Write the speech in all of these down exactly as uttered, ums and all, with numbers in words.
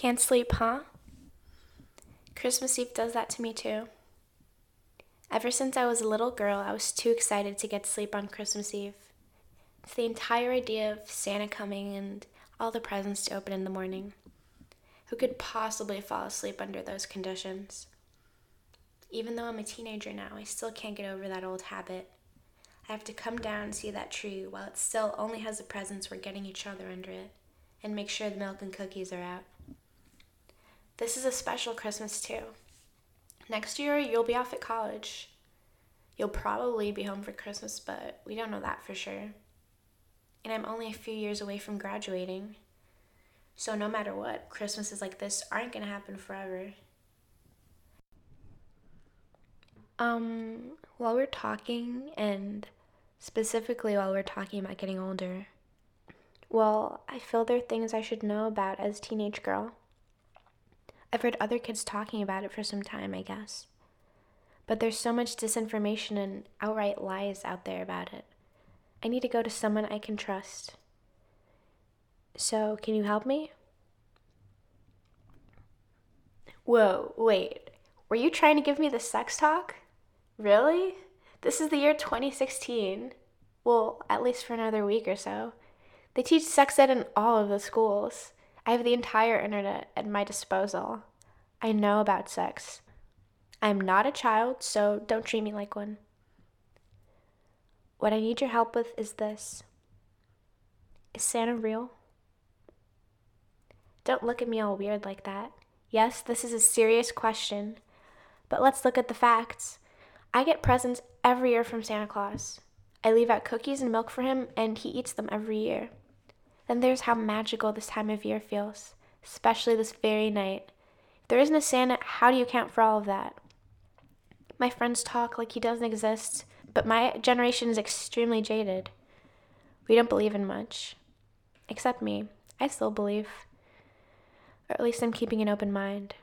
Can't sleep, huh? Christmas Eve does that to me too. Ever since I was a little girl, I was too excited to get to sleep on Christmas Eve. It's the entire idea of Santa coming and all the presents to open in the morning. Who could possibly fall asleep under those conditions? Even though I'm a teenager now, I still can't get over that old habit. I have to come down and see that tree while it still only has the presents we're getting each other under it, and make sure the milk and cookies are out. This is a special Christmas too. Next year, you'll be off at college. You'll probably be home for Christmas, but we don't know that for sure. And I'm only a few years away from graduating. So no matter what, Christmases like this aren't going to happen forever. Um, while we're talking, and specifically while we're talking about getting older, well, I feel there are things I should know about as a teenage girl. I've heard other kids talking about it for some time, I guess. But there's so much disinformation and outright lies out there about it. I need to go to someone I can trust. So, can you help me? Whoa, wait. Were you trying to give me the sex talk? Really? This is the year twenty sixteen. Well, at least for another week or so. They teach sex ed in all of the schools. I have the entire internet at my disposal. I know about sex. I'm not a child, so don't treat me like one. What I need your help with is this. Is Santa real? Don't look at me all weird like that. Yes, this is a serious question, but let's look at the facts. I get presents every year from Santa Claus. I leave out cookies and milk for him, and he eats them every year. Then there's how magical this time of year feels, especially this very night. If there isn't a Santa, how do you account for all of that? My friends talk like he doesn't exist, but my generation is extremely jaded. We don't believe in much. Except me. I still believe. Or at least I'm keeping an open mind.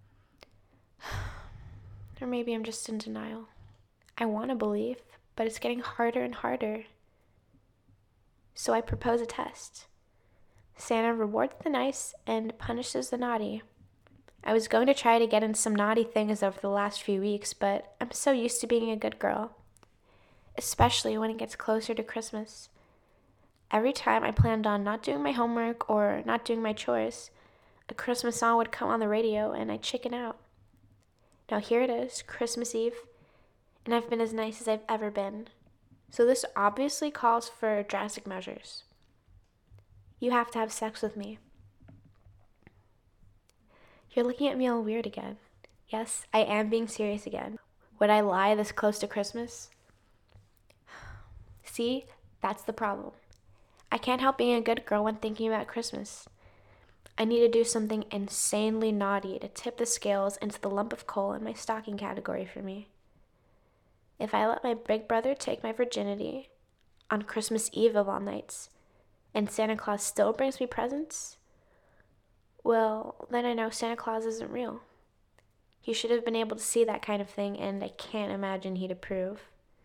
Or maybe I'm just in denial. I want to believe, but it's getting harder and harder. So I propose a test. Santa rewards the nice and punishes the naughty. I was going to try to get in some naughty things over the last few weeks, but I'm so used to being a good girl. Especially when it gets closer to Christmas. Every time I planned on not doing my homework or not doing my chores, a Christmas song would come on the radio and I'd chicken out. Now here it is, Christmas Eve, and I've been as nice as I've ever been. So this obviously calls for drastic measures. You have to have sex with me. You're looking at me all weird again. Yes, I am being serious again. Would I lie this close to Christmas? See, that's the problem. I can't help being a good girl when thinking about Christmas. I need to do something insanely naughty to tip the scales into the lump of coal in my stocking category for me. If I let my big brother take my virginity on Christmas Eve of all nights, and Santa Claus still brings me presents, well, then I know Santa Claus isn't real. He should have been able to see that kind of thing, and I can't imagine he'd approve.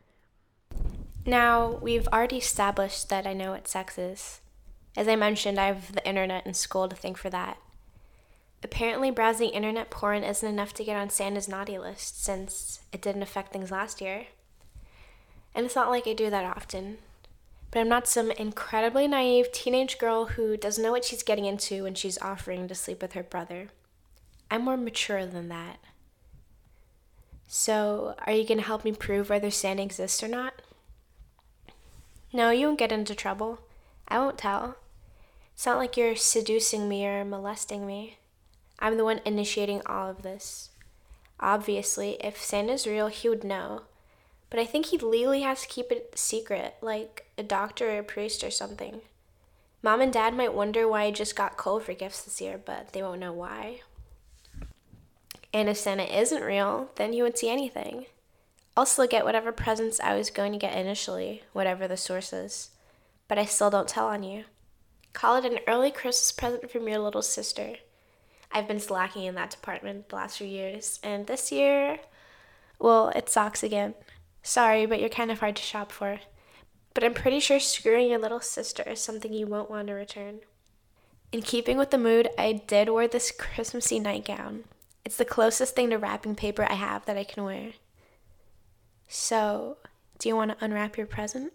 Now, we've already established that I know what sex is. As I mentioned, I have the internet and school to thank for that. Apparently, browsing internet porn isn't enough to get on Santa's naughty list, since it didn't affect things last year. And it's not like I do that often. But I'm not some incredibly naive teenage girl who doesn't know what she's getting into when she's offering to sleep with her brother. I'm more mature than that. So, are you going to help me prove whether Santa exists or not? No, you won't get into trouble. I won't tell. It's not like you're seducing me or molesting me. I'm the one initiating all of this. Obviously, if Santa's real, he would know. But I think he legally has to keep it secret, like a doctor or a priest or something. Mom and Dad might wonder why I just got coal for gifts this year, but they won't know why. And if Santa isn't real, then you won't see anything. I'll still get whatever presents I was going to get initially, whatever the source is. But I still don't tell on you. Call it an early Christmas present from your little sister. I've been slacking in that department the last few years, and this year, well, it sucks again. Sorry, but you're kind of hard to shop for. But I'm pretty sure screwing your little sister is something you won't want to return. In keeping with the mood, I did wear this Christmassy nightgown. It's the closest thing to wrapping paper I have that I can wear. So, do you want to unwrap your present?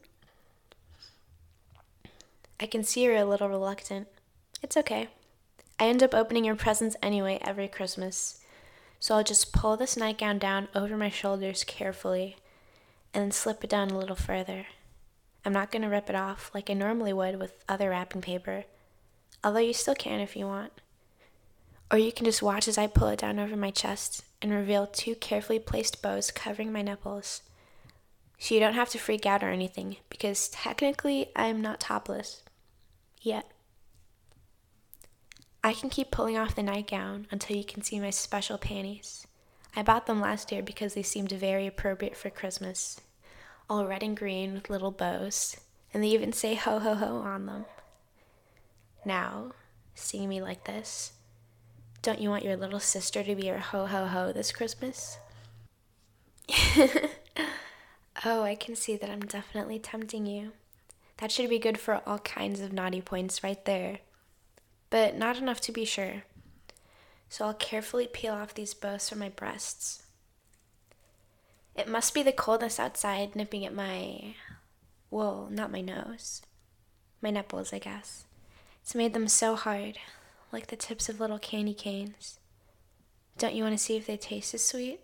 I can see you're a little reluctant. It's okay. I end up opening your presents anyway every Christmas. So I'll just pull this nightgown down over my shoulders carefully and then slip it down a little further. I'm not going to rip it off like I normally would with other wrapping paper, although you still can if you want. Or you can just watch as I pull it down over my chest and reveal two carefully placed bows covering my nipples. So you don't have to freak out or anything, because technically I'm not topless. Yet. I can keep pulling off the nightgown until you can see my special panties. I bought them last year because they seemed very appropriate for Christmas. All red and green with little bows, and they even say ho ho ho on them. Now, seeing me like this, don't you want your little sister to be your ho ho ho this Christmas? Oh, I can see that I'm definitely tempting you. That should be good for all kinds of naughty points right there. But not enough to be sure. So I'll carefully peel off these bows from my breasts. It must be the coldness outside nipping at my, well, not my nose. My nipples, I guess. It's made them so hard, like the tips of little candy canes. Don't you want to see if they taste as sweet?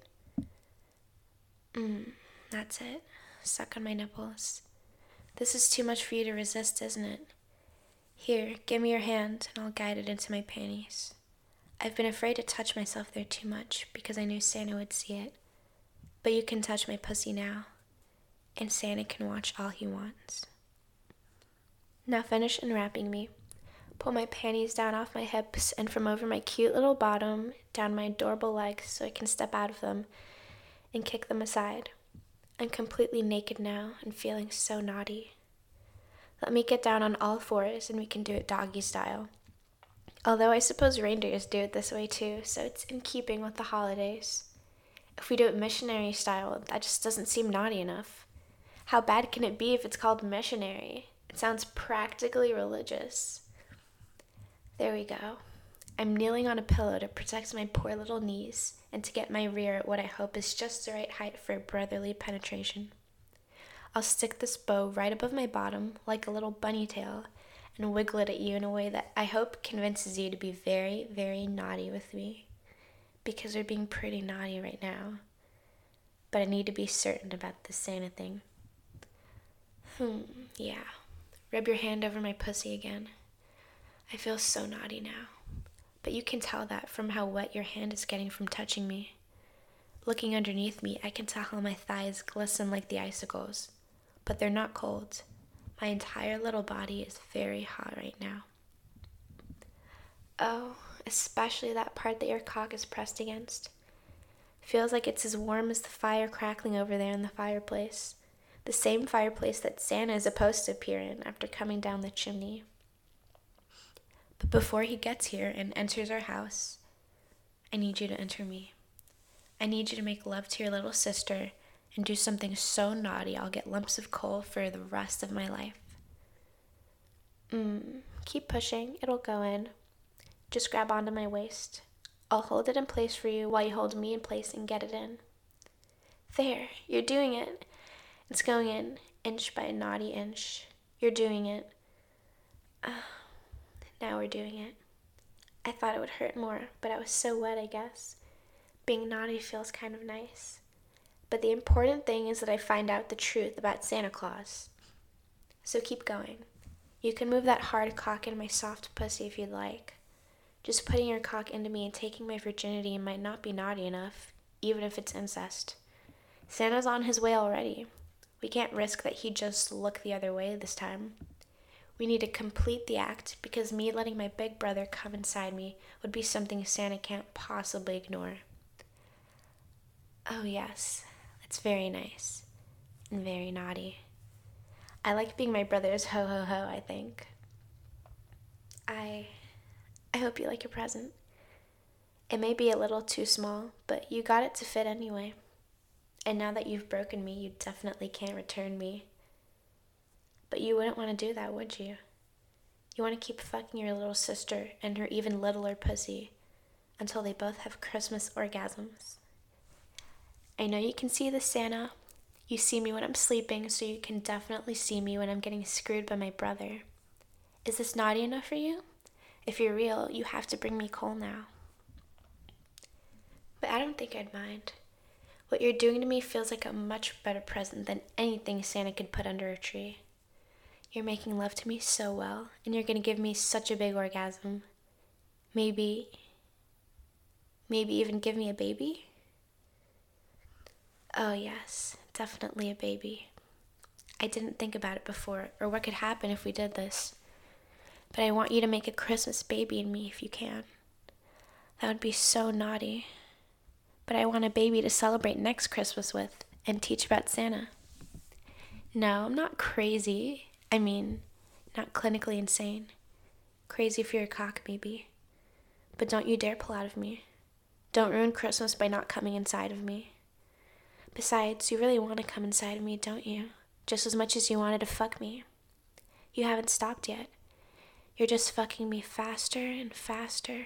Mmm, that's it. Suck on my nipples. This is too much for you to resist, isn't it? Here, give me your hand and I'll guide it into my panties. I've been afraid to touch myself there too much because I knew Santa would see it. But you can touch my pussy now, and Santa can watch all he wants. Now finish unwrapping me. Pull my panties down off my hips and from over my cute little bottom down my adorable legs so I can step out of them and kick them aside. I'm completely naked now and feeling so naughty. Let me get down on all fours and we can do it doggy style. Although I suppose reindeers do it this way too, so it's in keeping with the holidays. If we do it missionary style, that just doesn't seem naughty enough. How bad can it be if it's called missionary? It sounds practically religious. There we go. I'm kneeling on a pillow to protect my poor little knees and to get my rear at what I hope is just the right height for brotherly penetration. I'll stick this bow right above my bottom like a little bunny tail and wiggle it at you in a way that I hope convinces you to be very, very naughty with me. Because we're being pretty naughty right now. But I need to be certain about this Santa thing. Hmm, yeah. Rub your hand over my pussy again. I feel so naughty now. But you can tell that from how wet your hand is getting from touching me. Looking underneath me, I can tell how my thighs glisten like the icicles. But they're not cold. My entire little body is very hot right now. Oh, especially that part that your cock is pressed against. Feels like it's as warm as the fire crackling over there in the fireplace. The same fireplace that Santa is supposed to appear in after coming down the chimney. But before he gets here and enters our house, I need you to enter me. I need you to make love to your little sister and do something so naughty I'll get lumps of coal for the rest of my life. Mmm, keep pushing, it'll go in. Just grab onto my waist. I'll hold it in place for you while you hold me in place and get it in. There, you're doing it. It's going in, inch by a naughty inch. You're doing it. Uh, now we're doing it. I thought it would hurt more, but I was so wet, I guess. Being naughty feels kind of nice. But the important thing is that I find out the truth about Santa Claus. So keep going. You can move that hard cock into my soft pussy if you'd like. Just putting your cock into me and taking my virginity might not be naughty enough, even if it's incest. Santa's on his way already. We can't risk that he'd just look the other way this time. We need to complete the act because me letting my big brother come inside me would be something Santa can't possibly ignore. Oh yes, that's very nice and very naughty. I like being my brother's ho-ho-ho, I think. I... I hope you like your present. It may be a little too small, but you got it to fit anyway. And now that you've broken me, you definitely can't return me. But you wouldn't want to do that, would you? You want to keep fucking your little sister and her even littler pussy until they both have Christmas orgasms. I know you can see the Santa. You see me when I'm sleeping, so you can definitely see me when I'm getting screwed by my brother. Is this naughty enough for you? If you're real, you have to bring me coal now. But I don't think I'd mind. What you're doing to me feels like a much better present than anything Santa could put under a tree. You're making love to me so well, and you're gonna give me such a big orgasm. Maybe, maybe even give me a baby? Oh yes, definitely a baby. I didn't think about it before, or what could happen if we did this. But I want you to make a Christmas baby in me if you can. That would be so naughty. But I want a baby to celebrate next Christmas with and teach about Santa. No, I'm not crazy. I mean, not clinically insane. Crazy for your cock, maybe. But don't you dare pull out of me. Don't ruin Christmas by not coming inside of me. Besides, you really want to come inside of me, don't you? Just as much as you wanted to fuck me. You haven't stopped yet. You're just fucking me faster and faster.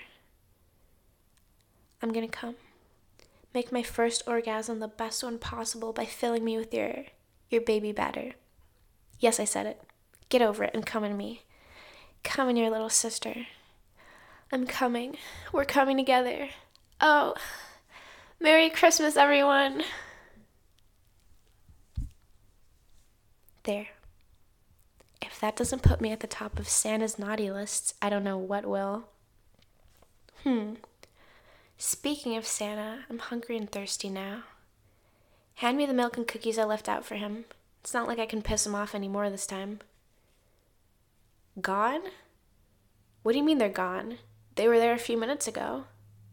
I'm gonna come. Make my first orgasm the best one possible by filling me with your, your baby batter. Yes, I said it. Get over it and come in me. Come in your little sister. I'm coming. We're coming together. Oh, Merry Christmas, everyone. There. If that doesn't put me at the top of Santa's naughty lists, I don't know what will. Hmm. Speaking of Santa, I'm hungry and thirsty now. Hand me the milk and cookies I left out for him. It's not like I can piss him off anymore this time. Gone? What do you mean they're gone? They were there a few minutes ago.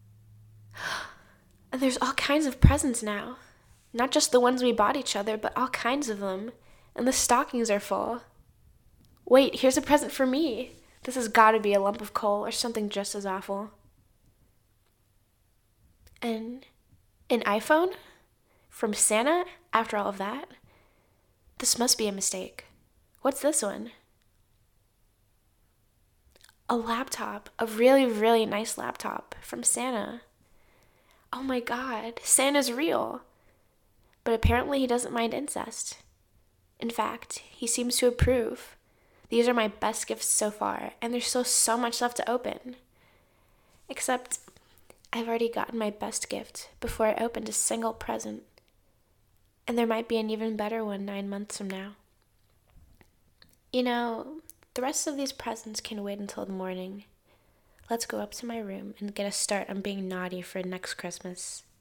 And there's all kinds of presents now. Not just the ones we bought each other, but all kinds of them. And the stockings are full. Wait, here's a present for me. This has got to be a lump of coal or something just as awful. An, an iPhone? From Santa? After all of that? This must be a mistake. What's this one? A laptop. A really, really nice laptop from Santa. Oh my god, Santa's real. But apparently he doesn't mind incest. In fact, he seems to approve. These are my best gifts so far, and there's still so much left to open. Except, I've already gotten my best gift before I opened a single present. And there might be an even better one nine months from now. You know, the rest of these presents can wait until the morning. Let's go up to my room and get a start on being naughty for next Christmas.